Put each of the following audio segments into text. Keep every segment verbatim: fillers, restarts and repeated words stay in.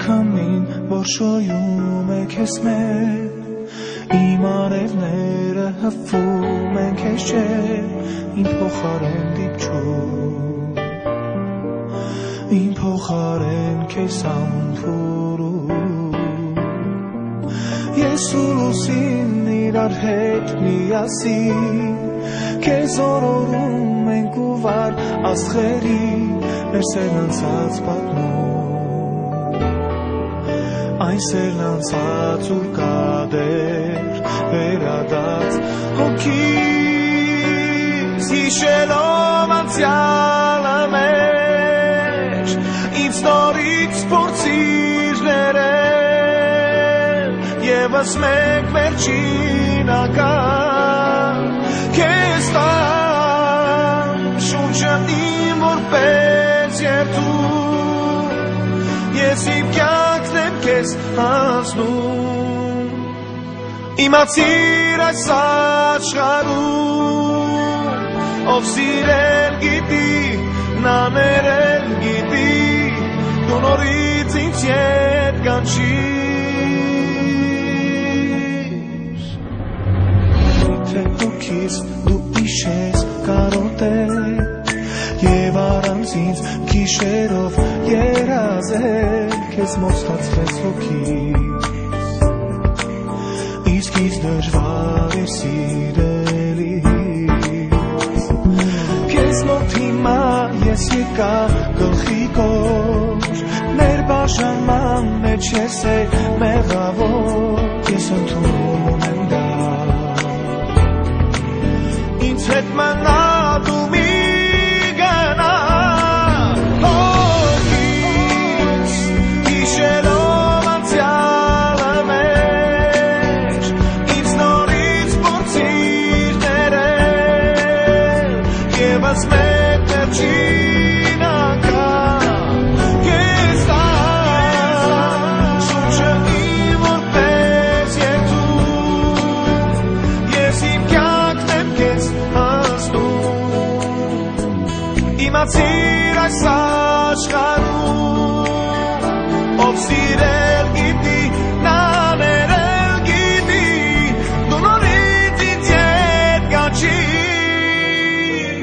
քամին, որ շոյում է քեզ մեր, իմ արևները հպվում են քեզ չէ, իմ փոխարեն դիպչում, իմ փոխարեն քեզ ամփուրում, ես ու լուսին իրար հետ միասին, քեզ օրորում ենք ու վար աստղերի, մեր սերն անցած պատմում, այն սերն անցած ուր կադեր վերադարձ հոգիս, հիշելով անցյալը մեր, ինձ նորից փորձիր ներել, եվս մեկ վերջինական, քեզ տան շունչը իմ որպես երդում, ես իմ կյանքն եմ քեզ հանձնում, իմացիր այս աշխարհում, ով սիրել գիտի, նա ներել գիտի, դու նորից ինձ ետ կանչիր, թե հոգիս դու իշես կարոտել, և առանց ինձ գիշերով երազել, քեզ մոտ ստացվեց հոգիս, իսկ ինձ դժվար է սիրելիս, քեզ մոտ հիմա ես եկա գլխիկոր, ներբաժանման մեջ ես է մեղավոր, ես ընդունում եմ դա, ինձ հետ մնա դու մի գնա, հոգիս, հիշելով անցյալը մեր, ինձ նորից փորձիր ներել, եվս մեկ վերջին անգամ, քեզ տան շունչը իմ որպես երդում, ես իմ կյանքն եմ քեզ հանձնում, իմացիր այս աշխարհում, ով սիրել գիտի, նա ներել գիտի, դու նորից ինձ ետ կանչիր,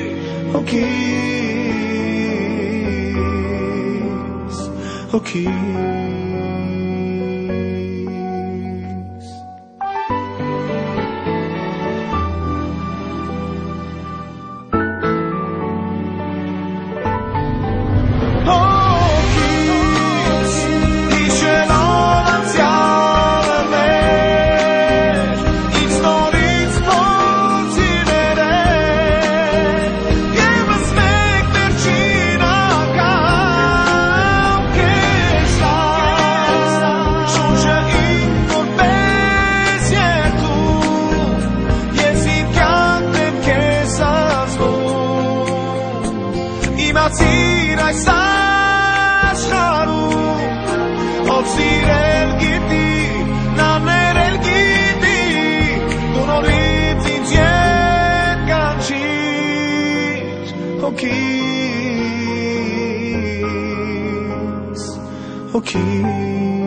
հոգիս, հոգիս, հոգիս, հիշելով անցյալը մեր, ինձ նորից փորձիր ներել, եվս մեկ վերջին անգամ, քեզ տան շունչը իմ որպես երդում, ես իմ կյանքն եմ քեզ հանձնում, իմացիր այս աշխարհում, ով սիրել գիտի, նա ներել գիտի, դու նորից ինձ ետ կանչիր, հոգիս, հոգիս,